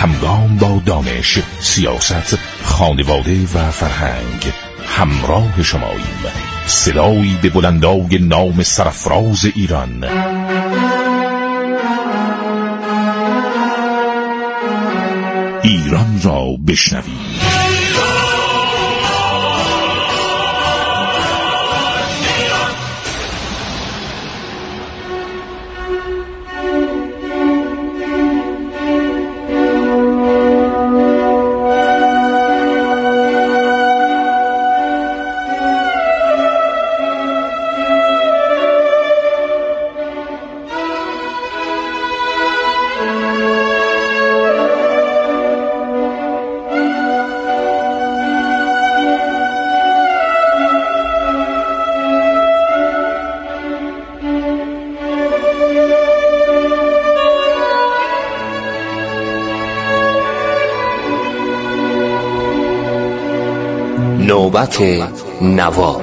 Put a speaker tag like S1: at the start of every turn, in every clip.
S1: همگام با دانش، سیاست، خانواده و فرهنگ همراه شماییم. صدایی به بلندای نام سرافراز ایران. ایران را بشنوید.
S2: نوبت نوا.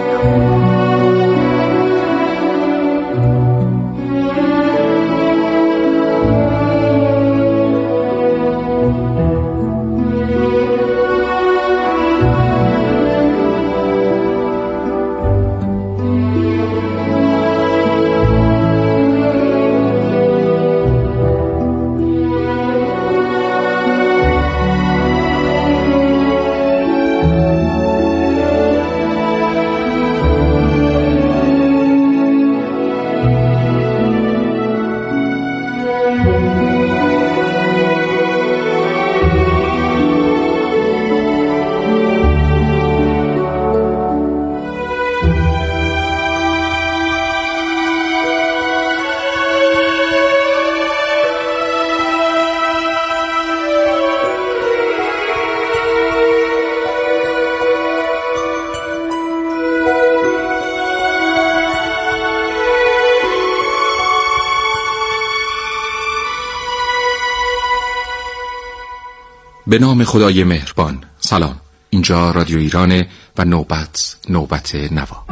S3: به نام خدای مهربان. سلام، اینجا رادیو ایرانه و نوبت نوا.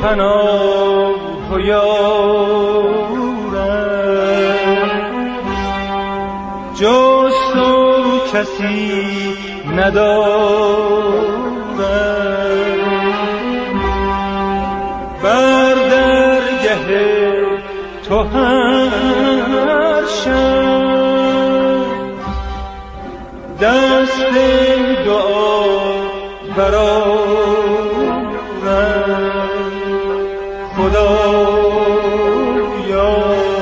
S4: پناه و یارم، جز تو کسی ندارم. بر درگه تو هر شب دست دعا برآورم. خدایا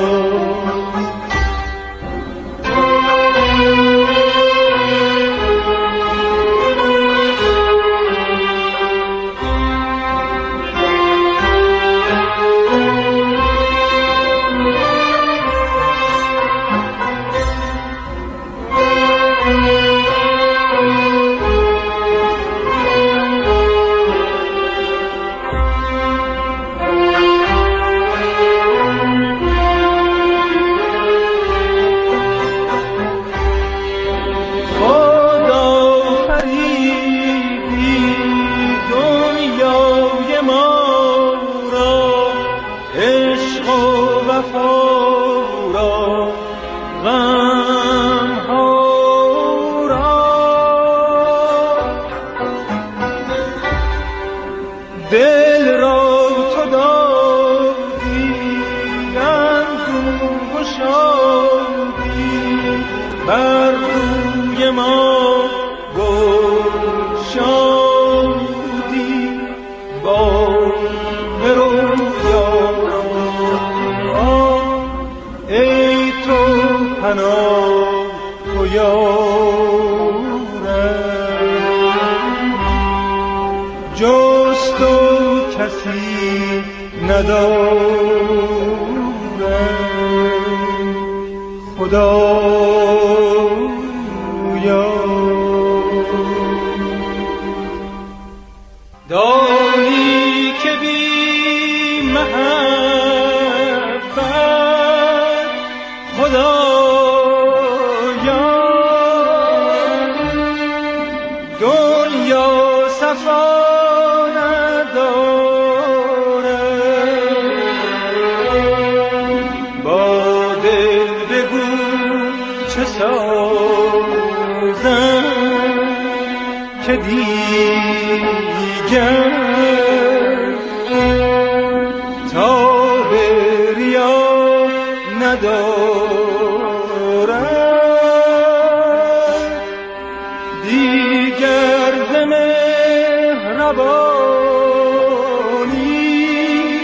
S4: دل را تو دادی اندوه و شادی، بر روی ما گشادی با رویاران. ای تو پناه و یارم، جز تو کسی ندارم. خدایا دانی که بی محبت خدایا دنیا صفا که دیگر تا به ریا ندارد، دیگر ز مهربانی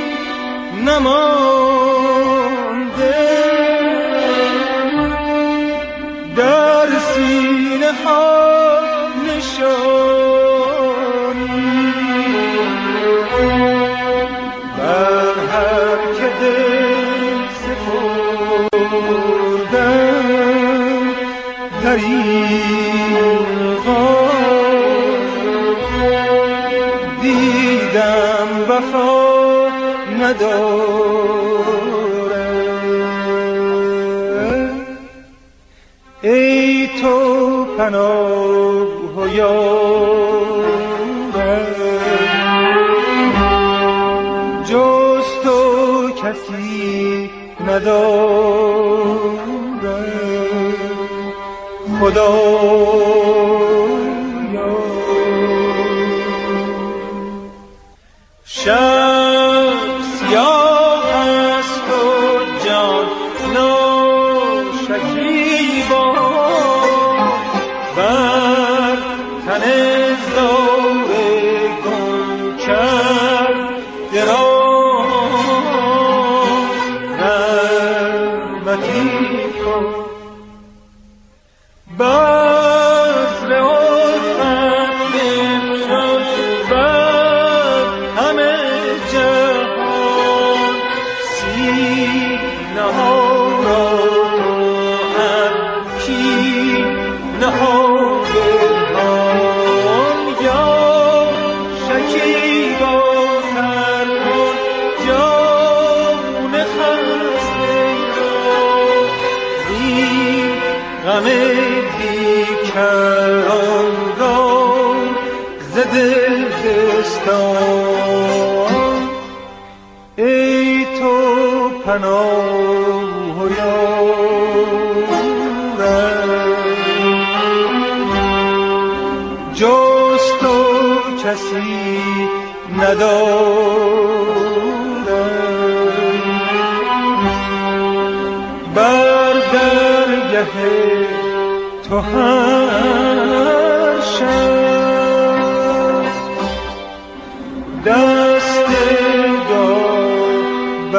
S4: نمانده، در سینه ها نشانی بر هر که دل سپردم دریغا دیدم وفا ندارم. ای تو پناه و یارم، جز تو کسی ندارم. خدایا شب سیاه است و جان ناشکیبا، بر تن زار گم کرده را رحمتی کن. بذر الفت بفشان بر همه جهان، سینه ها را هر کی نهاده آن، یا شکیبا تر کن جان خسته را، این غم بیکران را ز دل بستان. پناه و یارم، جز تو کسی ندارم، بر درگه تو هر شب دست داد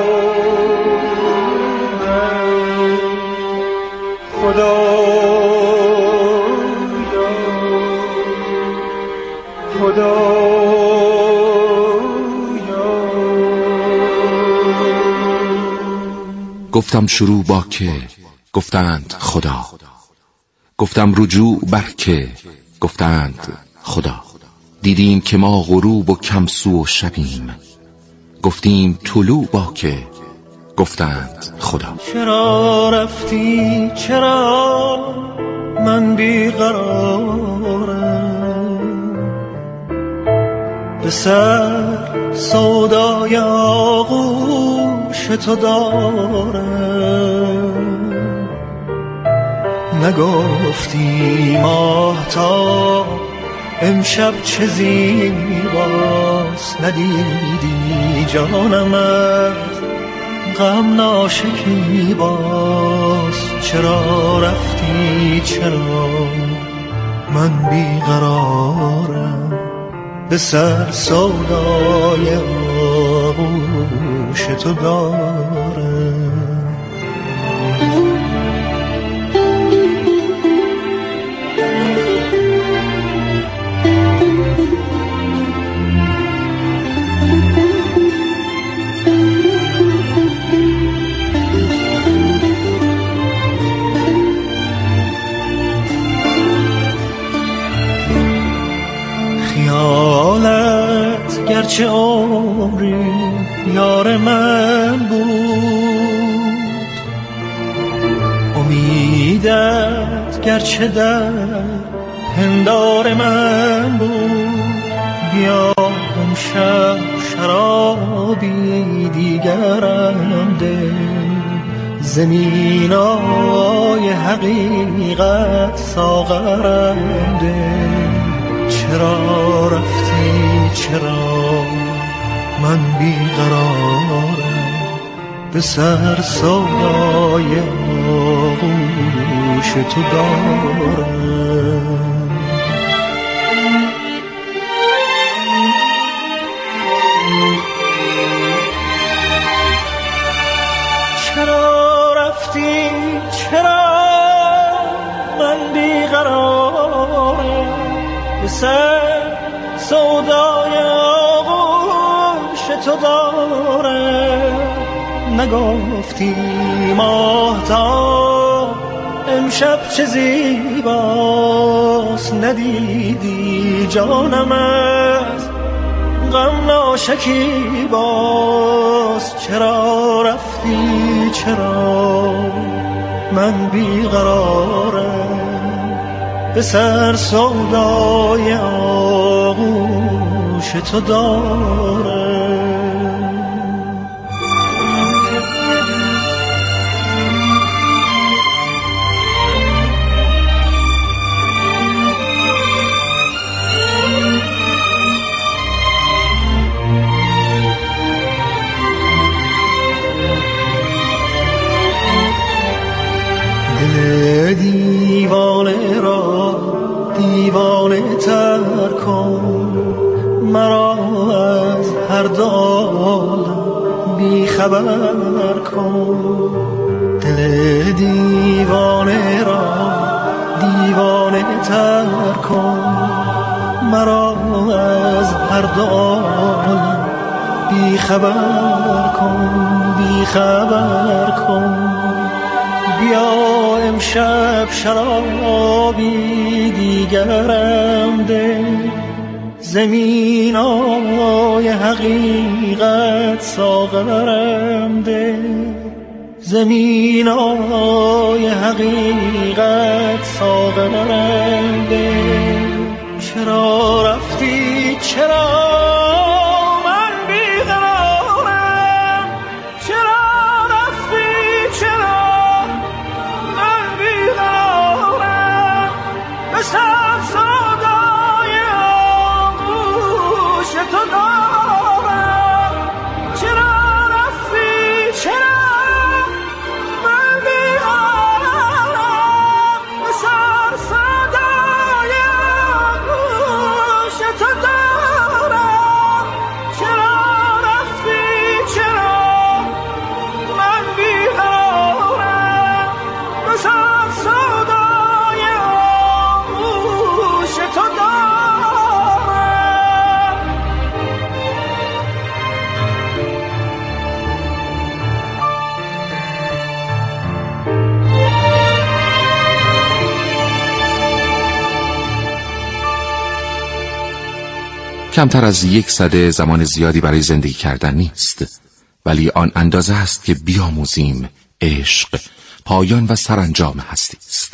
S4: برآورم، خدایا
S3: گفتم شروع با که، گفتند خدا. گفتم رجوع بر که، گفتند خدا. دیدیم که ما غروب و کمسو و شبیم، گفتیم طلوع با که، گفتند خدا.
S4: چرا رفتی چرا من بیقرارم، به سر سودای آغوش تو دارم، نگفتی ماهتاب امشب چه زیباست، ندیدی جانمت غم ناشکیباست. چرا رفتی چرا من بیقرارم، به سر سودای آغوش تو دارم. خیالت گرچه عمری یار من بود، امیدت گرچه در پندار من بود. بیا امشب شرابی دیگرم ده، زمینای حقیقت ساغرم ده. چرا رفتی چرا من بیقرارم، به سر سودای آغوش تو دارم. چرا رفتی چرا من بیقرارم، به سر سودای آغوش تو دارم، نگفتی ماهتاب امشب چه زیباست، ندیدی جانمت غم ناشکیباست. چرا رفتی چرا من بیقرارم، به سر سودای آغوش تو دارم. دل دیوانه را دیوانه تر کن، مرا از هر دال بی خبر کن. دل دیوانه را دیوانه تر کن، مرا از هر دال بی خبر کن، بی خبر کن. بیا امشب شرابی دیگرم ده، زمینای حقیقت ساغرم ده، زمینای حقیقت ساغرم ده. چرا رفتی چرا من بیقرارم، چرا
S3: کمتر از 1 سده زمان زیادی برای زندگی کردن نیست، ولی آن اندازه است که بیاموزیم عشق پایان و سرانجام هستی است.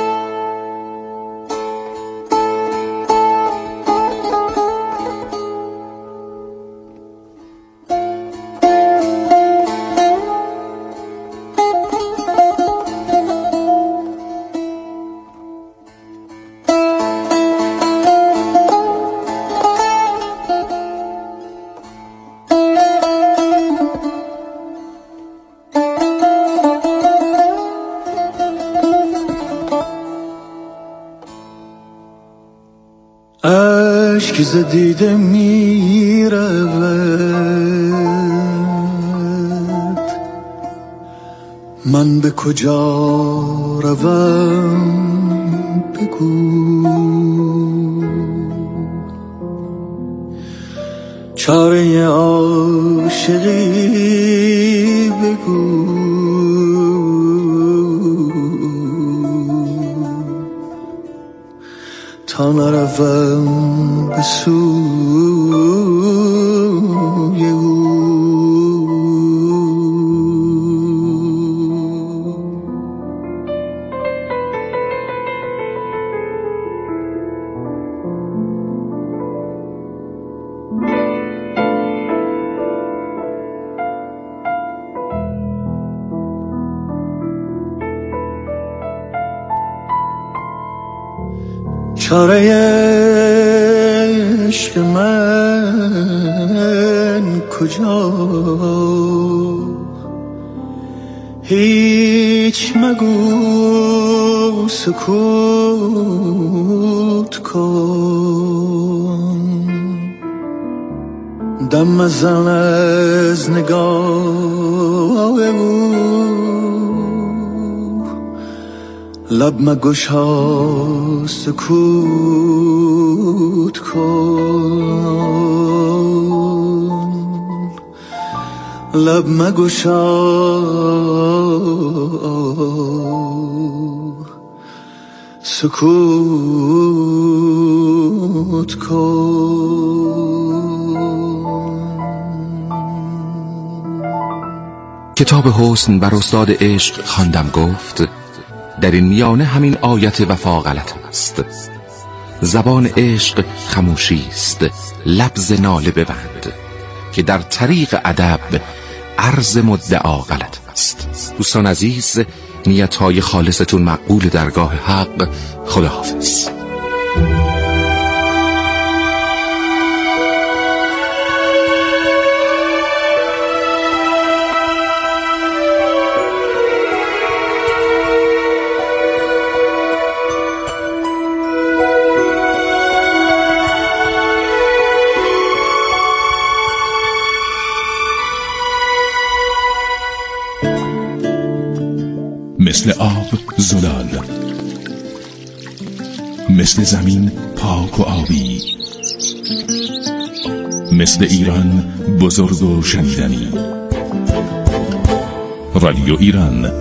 S4: اشک ز دیده می رود، من به کجا روم بگو، چاره عاشقی بگو، تا نروم به سوی او. چاره عشق من کجا، هیچ مگو سکوت کن، دم مزن از نگاه او، لب مگشا سکوت کن، لب مگشا سکوت کن.
S3: کتاب حسن بر استاد عشق خواندم گفت در این میانه همین آیت وفا غلط است. زبان عشق خموشی است، لبز ناله ببند که در طریق ادب عرض مدعا غلط است. دوستان عزیز، نیت‌های خالصتون مقبول درگاه حق. خداحافظ.
S1: مثل آب زلال، مثل زمین پاک و آبی، مثل ایران بزرگ و شنیدنی. رادیو ایران.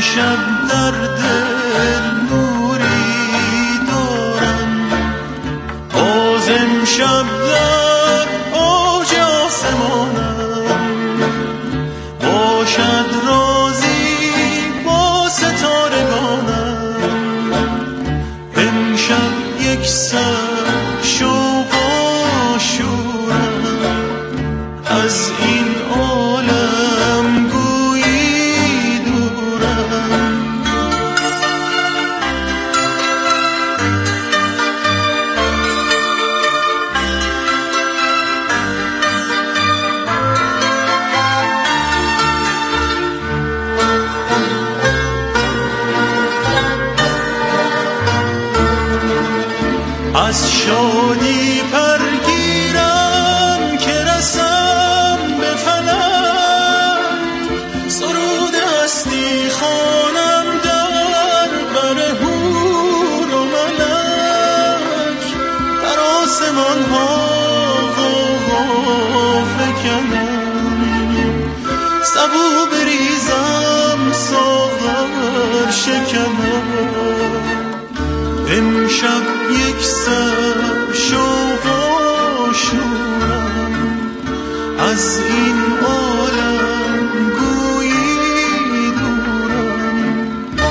S4: امشب در دل نوری دارم، باز امشب در اوج آسمانم، باشد رازی با ستارگانم. امشب یک سر شوق و شورم، از این عالم گویی دورم. از شادی پرگیرم که رسم به فلک، سرود هستی خوانم در بر حور و ملک. در آسمان ها غوغا فکنم، سبو بریزم ساغر شکنم. امشب یک سر شوق و شورم، از این عالم گویی دورم.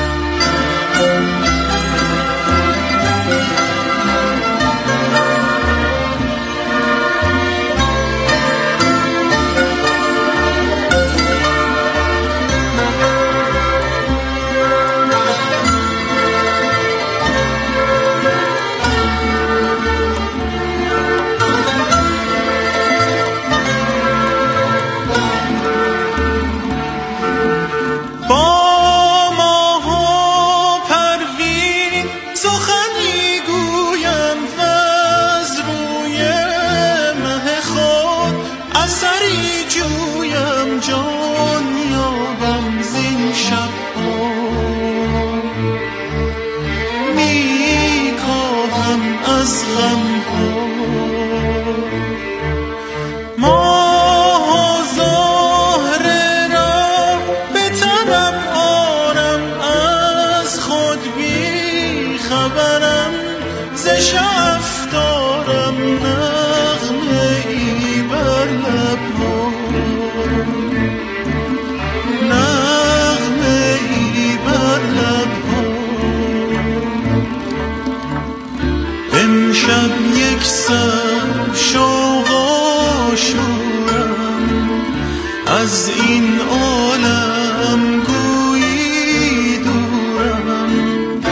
S4: امشب یک سر شوق و شورم، از این عالم گویی دورم.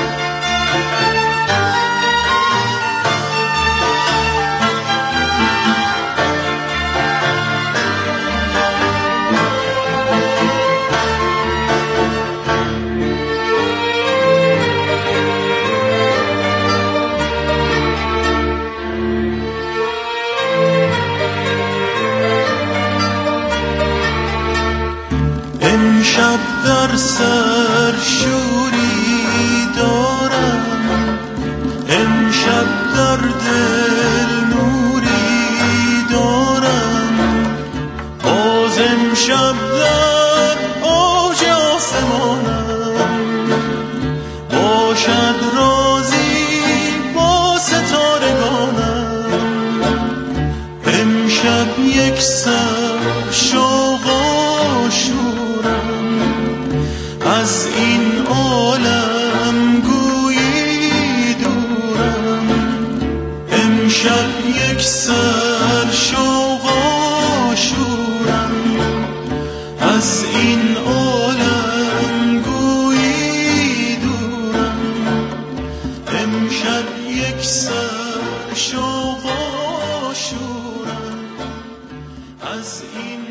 S4: امشب در سر شوری دارم، امشب در دل نوری دارم، باز امشب در اوج آسمانم، باشد رازی با ستارگانم. امشب یک سر شوق و شورم، از این عالم گویی دورم. امشب یک سر شوق و شورم، از این عالم گویی دورم. امشب یک سر شوق و شورم، از این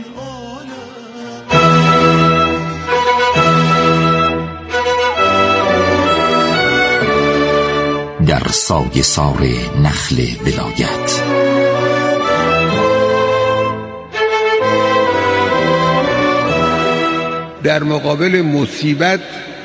S5: در سایه سار نخل ولایت.
S6: در مقابل مصیبت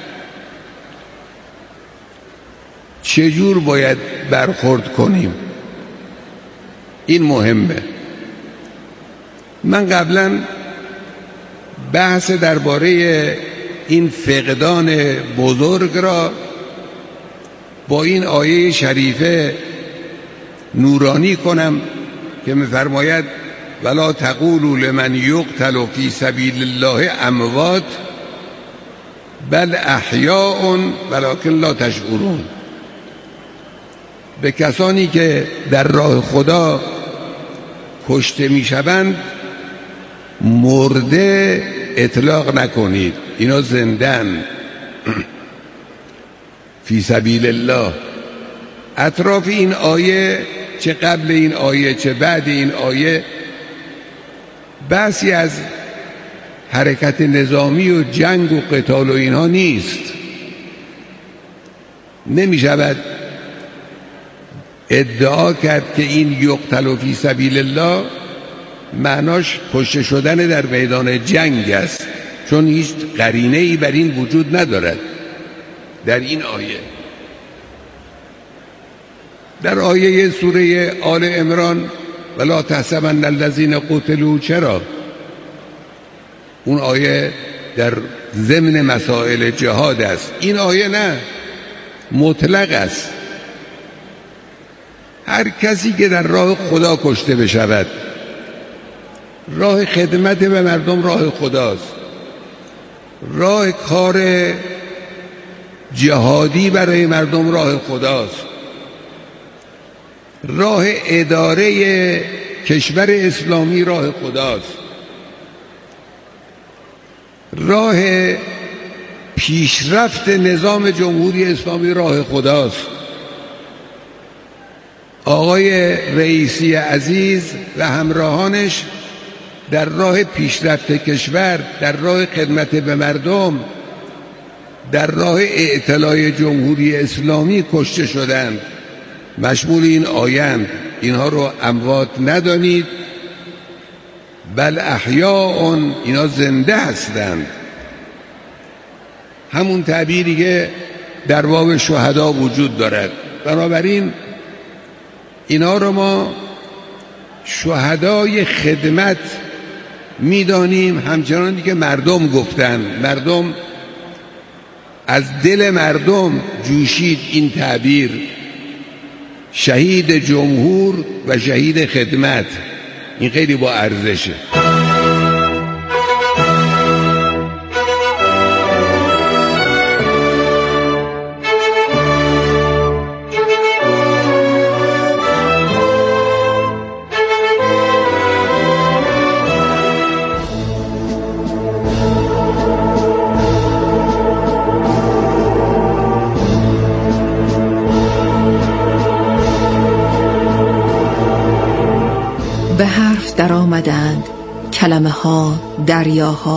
S6: چجور باید برخورد کنیم؟ این مهمه. من قبلا بحث درباره این فقدان بزرگ را با این آیه شریفه نورانی کنم که می‌فرماید ولا تقولوا لمن یقتل فی سبیل الله اموات بل احیاء ولکن لا تشعرون. به کسانی که در راه خدا کشته میشوند مرده اطلاق نکنید، اینا زندن. فی سبیل الله. اطراف این آیه، چه قبل این آیه چه بعد این آیه، بحثی از حرکت نظامی و جنگ و قتال و اینها نیست. نمی شود ادعا کرد که این یقتل فی سبیل الله معناش کشته شدن در میدان جنگ است، چون هیچ قرینه‌ای بر این وجود ندارد در این آیه. در آیه سوره آل عمران ولا تحسبن الذین قتلوا، چرا؟ اون آیه در ضمن مسائل جهاد است. این آیه نه، مطلق است. هر کسی که در راه خدا کشته بشود، راه خدمت به مردم راه خداست، راه کار جهادی برای مردم راه خداست، راه اداره کشور اسلامی راه خداست، راه پیشرفت نظام جمهوری اسلامی راه خداست. آقای رئیسی عزیز و همراهانش در راه پیشرفت کشور، در راه خدمت به مردم، در راه اعتلاع جمهوری اسلامی کشته شدند. مشمول این آیند. اینها رو اموات ندانید بل احیاء، اینا زنده هستند. همون تعبیری که در باب شهدا وجود دارد. بنابراین اینا رو ما شهدای خدمت میدانیم، همچنانی که مردم گفتن. مردم، از دل مردم جوشید این تعبیر، شهید جمهور و شهید خدمت. این خیلی با ارزشه.
S7: به حرف در آمدند کلمه ها، دریاها